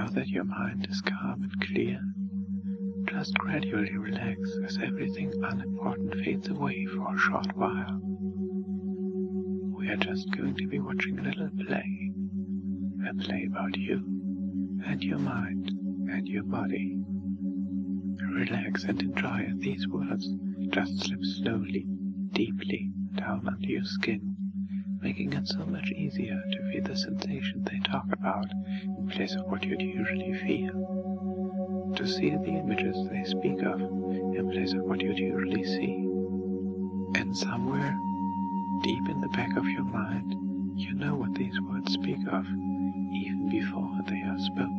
Now that your mind is calm and clear, just gradually relax as everything unimportant fades away for a short while. We are just going to be watching a little play. A play about you and your mind and your body. Relax and enjoy as these words just slip slowly, deeply down under your skin, making it so much easier to feel the sensation they talk about in place of what you'd usually feel. To see the images they speak of in place of what you'd usually see. And somewhere, deep in the back of your mind, you know what these words speak of, even before they are spoken.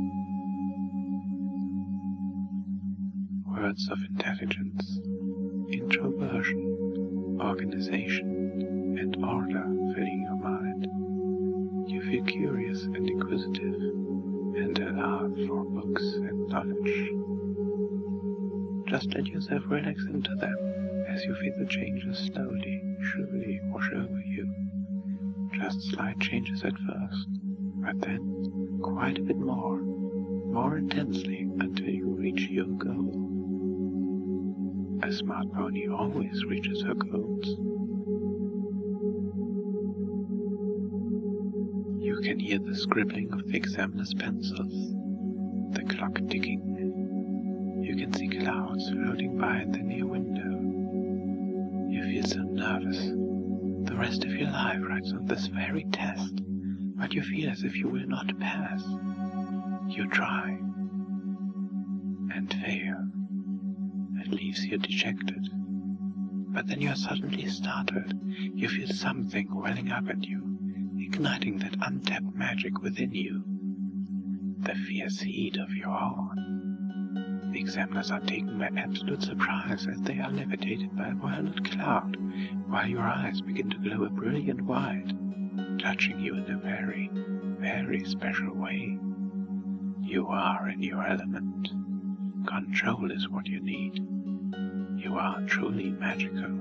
Words of intelligence, introversion, organization, and order filling your mind. You feel curious and inquisitive, and a love for books and knowledge. Just let yourself relax into them as you feel the changes slowly, surely wash over you. Just slight changes at first, but then quite a bit more intensely until you reach your goal. A smart pony always reaches her goals. You can hear the scribbling of the examiner's pencils, the clock ticking. You can see clouds floating by in the near window. You feel so nervous. The rest of your life rides on this very test, but you feel as if you will not pass. You try and fail. It leaves you dejected. But then you are suddenly startled. You feel something welling up at you, igniting that untapped magic within you. The fierce heat of your own. The examiners are taken by absolute surprise as they are levitated by a violet cloud, while your eyes begin to glow a brilliant white, touching you in a very, very special way. You are in your element. Control is what you need. You are truly magical.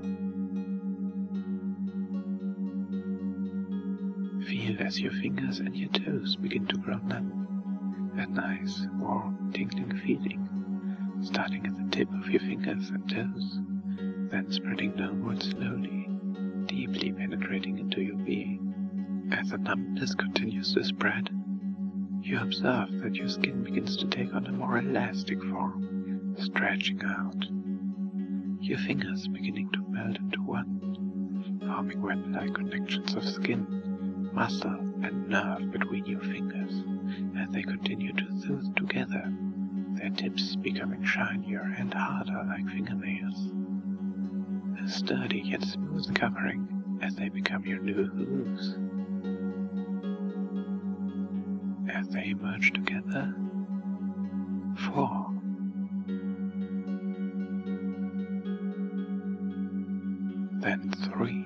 Feel as your fingers and your toes begin to grow numb. A nice, warm, tingling feeling, starting at the tip of your fingers and toes, then spreading downwards slowly, deeply penetrating into your being. As the numbness continues to spread, you observe that your skin begins to take on a more elastic form, stretching out. Your fingers beginning to melt into one, forming web-like connections of skin, muscle, and nerve between your fingers, as they continue to soothe together, their tips becoming shinier and harder like fingernails. A sturdy yet smooth covering as they become your new hooves. As they merge together, 4. Then 3.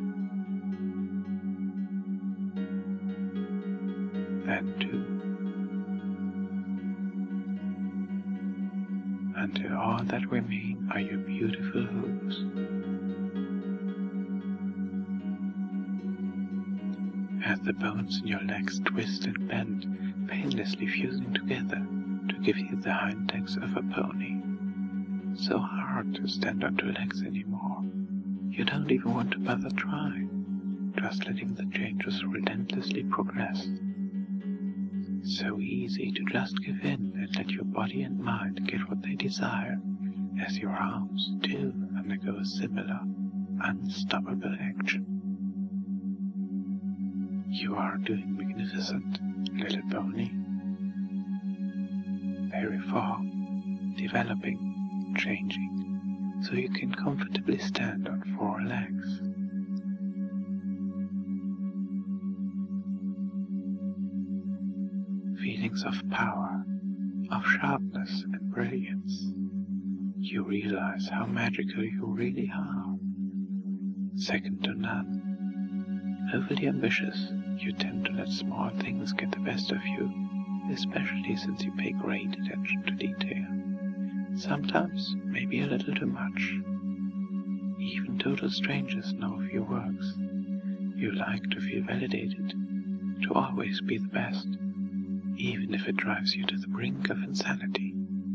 Then 2. Until all that remain are your beautiful hooves. As the bones in your legs twist and bend, painlessly fusing together to give you the hind legs of a pony. So hard to stand on 2 legs anymore. You don't even want to bother trying, just letting the changes relentlessly progress. So easy to just give in and let your body and mind get what they desire, as your arms too undergo a similar, unstoppable action. You are doing magnificent, little pony. Very far, developing, changing, so you can comfortably stand on 4 legs. Feelings of power, of sharpness and brilliance. You realize how magical you really are. Second to none. Overly ambitious, you tend to let small things get the best of you, especially since you pay great attention to detail. Sometimes, maybe a little too much. Even total strangers know of your works. You like to feel validated, to always be the best. even if it drives you to the brink of insanity.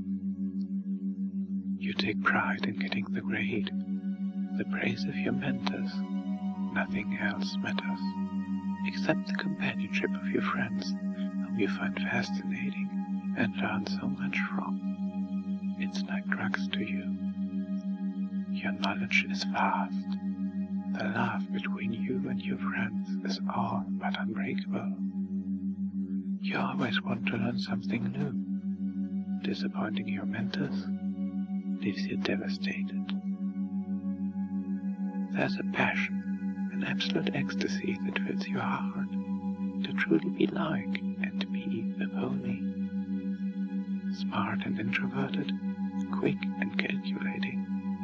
You take pride in getting the grade, the praise of your mentors. Nothing else matters, except the companionship of your friends, whom you find fascinating and learn so much from. It's like drugs to you. Your knowledge is vast. The love between you and your friends is all but unbreakable. You always want to learn something new. Disappointing your mentors leaves you devastated. There's a passion, an absolute ecstasy that fills your heart to truly be like and to be a pony. Smart and introverted, quick and calculating.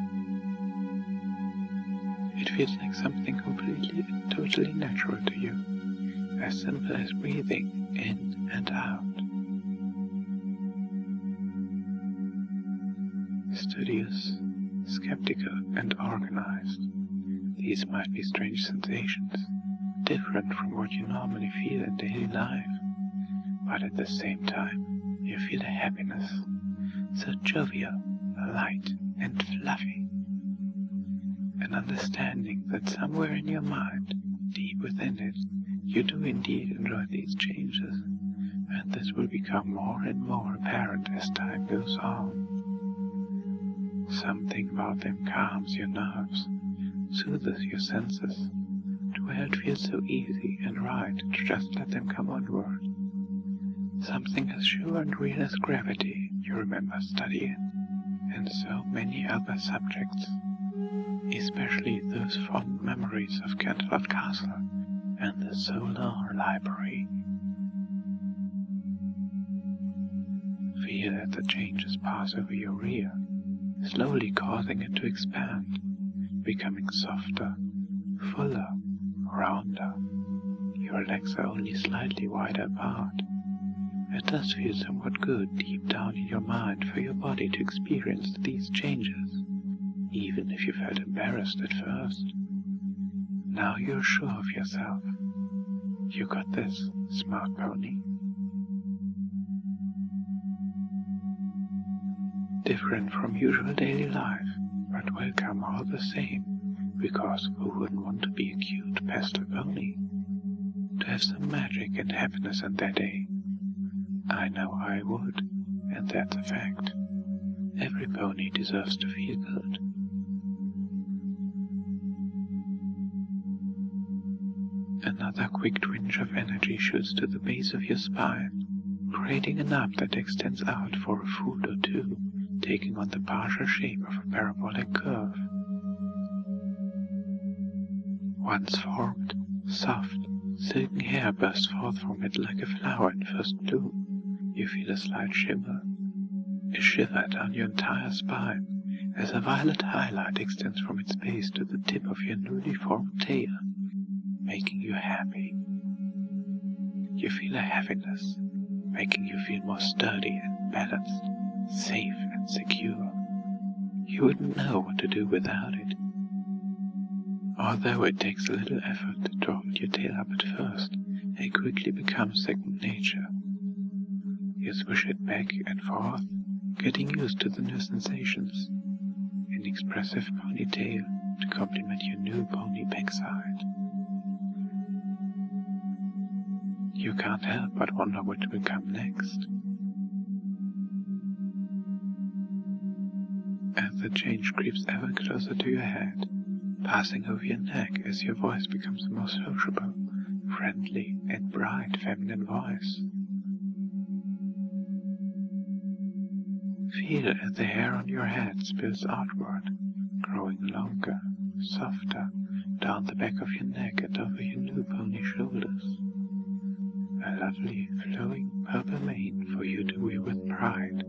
It feels like something completely and totally natural to you, as simple as breathing in and out. Studious, skeptical, and organized, these might be strange sensations, different from what you normally feel in daily life, but at the same time, you feel a happiness, so jovial, light, and fluffy. An understanding that somewhere in your mind, deep within it, you do indeed enjoy these changes, and this will become more and more apparent as time goes on. Something about them calms your nerves, soothes your senses, to where it feels so easy and right to just let them come onward. Something as sure and real as gravity you remember studying, and so many other subjects, especially those fond memories of Canterlot Castle and the Solar Library. Feel that the changes pass over your rear, slowly causing it to expand, becoming softer, fuller, rounder. Your legs are only slightly wider apart. It does feel somewhat good deep down in your mind for your body to experience these changes, even if you felt embarrassed at first. Now you're sure of yourself. You got this, smart pony. Different from usual daily life, but welcome all the same, because who wouldn't want to be a cute pastel pony? To have some magic and happiness in their day. I know I would, and that's a fact. Every pony deserves to feel good. Another quick twinge of energy shoots to the base of your spine, creating a knob that extends out for a foot or two, taking on the partial shape of a parabolic curve. Once formed, soft, silken hair bursts forth from it like a flower in first bloom. You feel a slight shimmer, a shiver down your entire spine, as a violet highlight extends from its base to the tip of your newly formed tail, making you happy. You feel a heaviness, making you feel more sturdy and balanced, safe and secure. You wouldn't know what to do without it. Although it takes a little effort to hold your tail up at first, it quickly becomes second nature. You swish it back and forth, getting used to the new sensations. An expressive ponytail to complement your new pony backside. You can't help but wonder what will come next. As the change creeps ever closer to your head, passing over your neck as your voice becomes a more sociable, friendly, and bright feminine voice. Feel as the hair on your head spills outward, growing longer, softer, down the back of your neck and over your new pony shoulders. A lovely, flowing purple mane for you to wear with pride.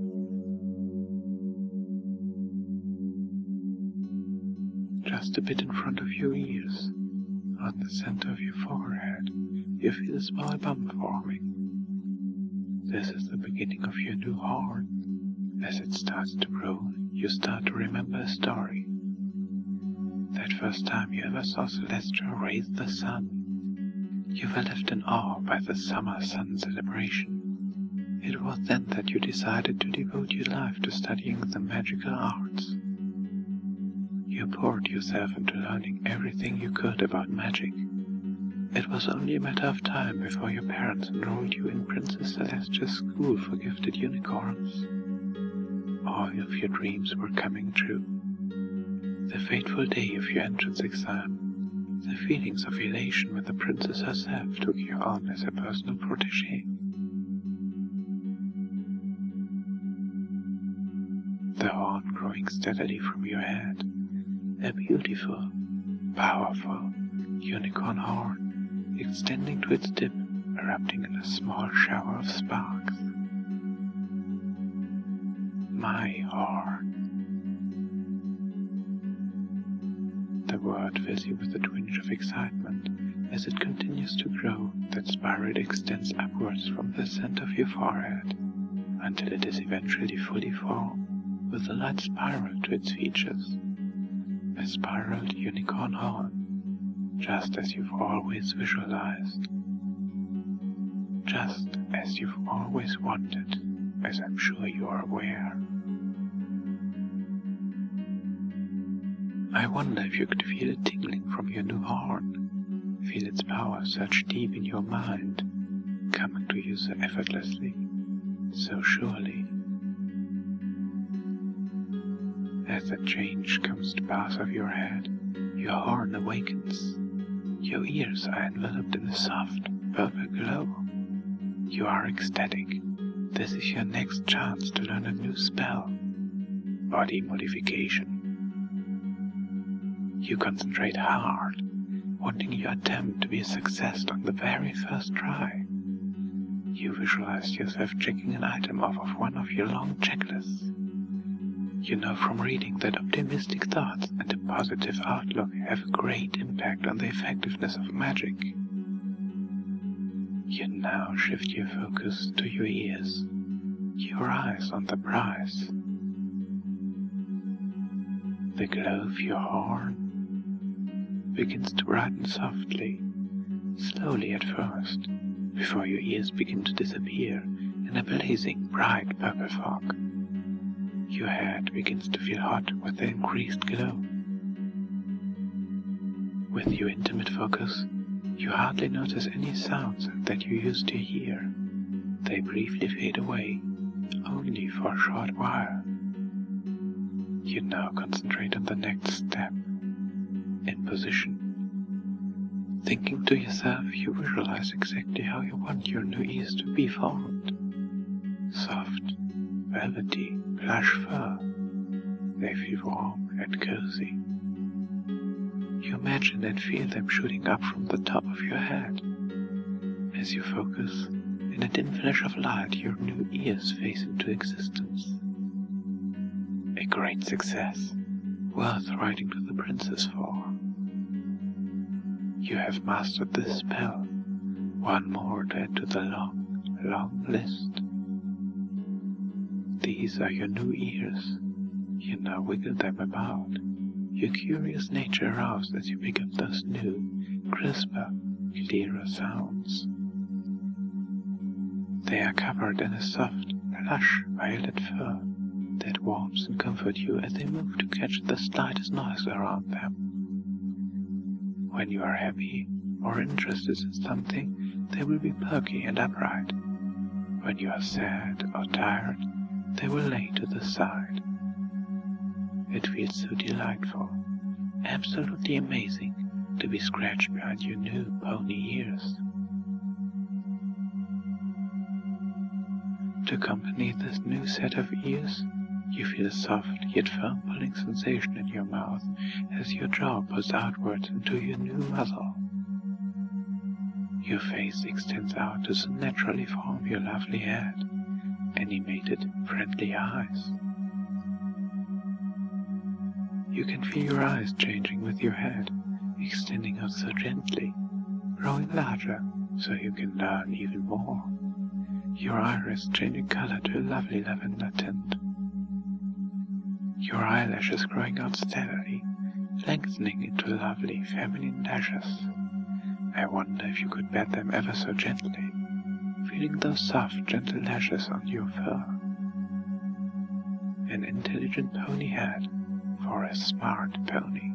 Just a bit in front of your ears, on the center of your forehead, you feel a small bump forming. This is the beginning of your new horn. As it starts to grow, you start to remember a story. That first time you ever saw Celestia raise the sun. You were left in awe by the summer sun celebration. It was then that you decided to devote your life to studying the magical arts. You poured yourself into learning everything you could about magic. It was only a matter of time before your parents enrolled you in Princess Celestia's school for gifted unicorns. All of your dreams were coming true. The fateful day of your entrance exam, the feelings of elation when the princess herself took you on as her personal protégé. The horn growing steadily from your head, a beautiful, powerful unicorn horn, extending to its tip, erupting in a small shower of sparks. My horn. The word fills you with a twinge of excitement as it continues to grow. That spiral extends upwards from the center of your forehead until it is eventually fully formed, with a light spiral to its features. A spiraled unicorn horn, just as you've always visualized. Just as you've always wanted, as I'm sure you are aware. I wonder if you could feel it tingling from your new horn, feel its power surge deep in your mind, coming to you so effortlessly, so surely. As the change comes to pass of your head, your horn awakens. Your ears are enveloped in a soft, purple glow. You are ecstatic. This is your next chance to learn a new spell. Body modification. You concentrate hard, wanting your attempt to be a success on the very first try. You visualize yourself checking an item off of one of your long checklists. You know from reading that optimistic thoughts and a positive outlook have a great impact on the effectiveness of magic. You now shift your focus to your ears, your eyes on the prize. The glow of your horn begins to brighten softly, slowly at first, before your ears begin to disappear in a blazing bright purple fog. Your head begins to feel hot with the increased glow. With your intimate focus, you hardly notice any sounds that you used to hear. They briefly fade away, only for a short while. You now concentrate on the next step, in position. Thinking to yourself, you visualize exactly how you want your new ears to be formed. Soft, velvety, plush fur. They feel warm and cozy. You imagine and feel them shooting up from the top of your head. As you focus, in a dim flash of light, your new ears phase into existence. A great success, worth writing to the princess for. You have mastered this spell, one more to add to the long, long list. These are your new ears. You now wiggle them about, your curious nature aroused as you pick up those new, crisper, clearer sounds. They are covered in a soft, plush violet fur that warms and comforts you as they move to catch the slightest noise around them. When you are happy or interested in something, they will be perky and upright. When you are sad or tired, they will lay to the side. It feels so delightful, absolutely amazing, to be scratched behind your new pony ears. To accompany this new set of ears, you feel a soft yet firm pulling sensation in your mouth as your jaw pulls outwards into your new muzzle. Your face extends out to so naturally form your lovely head, animated, friendly eyes. You can feel your eyes changing with your head, extending out so gently, growing larger so you can learn even more. Your iris changing color to a lovely lavender tint. Your eyelashes growing out steadily, lengthening into lovely feminine lashes. I wonder if you could pat them ever so gently, feel feeling those soft, gentle lashes on your fur. An intelligent pony head for a smart pony.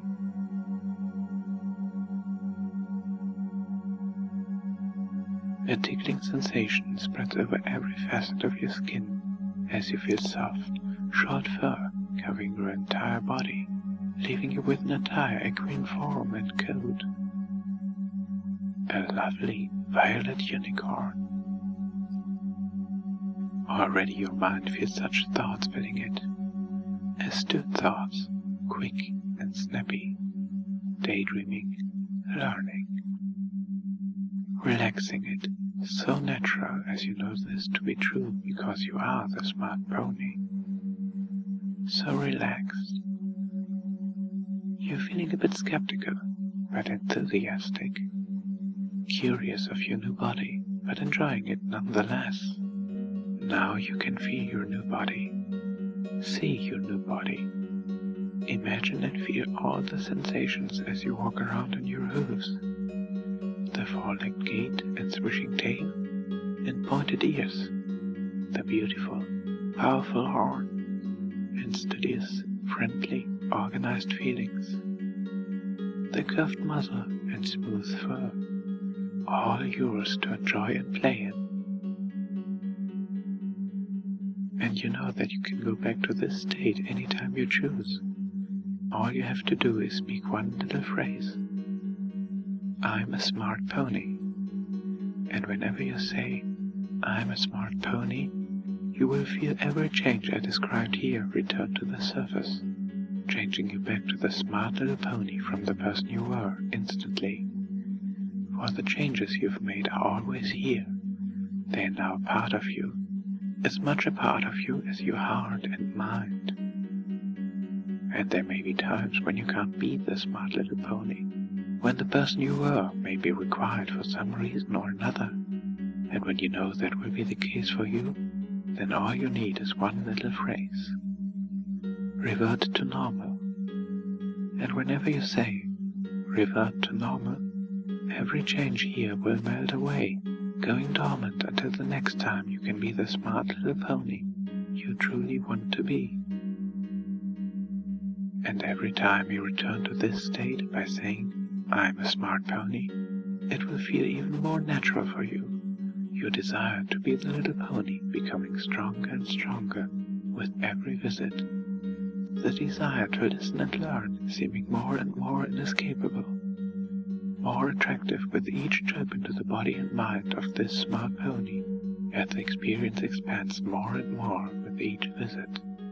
A tickling sensation spreads over every facet of your skin as you feel soft, short fur covering your entire body, leaving you with an entire equine form and coat. A lovely violet unicorn. Already your mind feels such thoughts filling it. Astute thoughts, quick and snappy, daydreaming, learning, relaxing it, so natural as you know this to be true because you are the smart pony. So relaxed. You're feeling a bit skeptical, but enthusiastic, curious of your new body, but enjoying it nonetheless. Now you can feel your new body, see your new body, imagine and feel all the sensations as you walk around on your hooves, the four-legged gait and swishing tail and pointed ears, the beautiful, powerful horn, and studious, friendly, organized feelings, the curved muzzle and smooth fur, all yours to enjoy and play in. And you know that you can go back to this state anytime you choose. All you have to do is speak one little phrase. I'm a smart pony. And whenever you say, I'm a smart pony, you will feel every change I described here return to the surface, changing you back to the smart little pony from the person you were instantly. For the changes you've made are always here. They are now a part of you, as much a part of you as your heart and mind. And there may be times when you can't be the smart little pony, when the person you were may be required for some reason or another, and when you know that will be the case for you, then all you need is one little phrase. Revert to normal. And whenever you say, revert to normal, every change here will melt away, going dormant until the next time you can be the smart little pony you truly want to be. And every time you return to this state by saying, I'm a smart pony, it will feel even more natural for you. Your desire to be the little pony becoming stronger and stronger with every visit. The desire to listen and learn seeming more and more inescapable, more attractive with each trip into the body and mind of this smart pony, as the experience expands more and more with each visit.